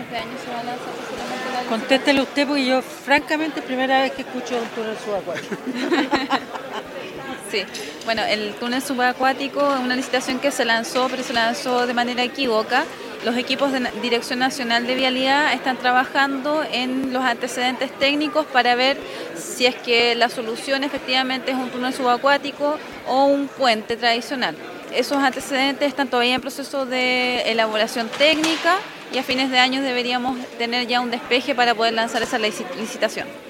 de año se va a lanzar posiblemente la licitación? Contéstele usted, porque yo, francamente, primera vez que escucho un túnel subacuático. Sí, bueno, el túnel subacuático es una licitación que se lanzó, pero se lanzó de manera equívoca. Los equipos de Dirección Nacional de Vialidad están trabajando en los antecedentes técnicos para ver si es que la solución efectivamente es un túnel subacuático o un puente tradicional. Esos antecedentes están todavía en proceso de elaboración técnica y a fines de año deberíamos tener ya un despeje para poder lanzar esa licitación.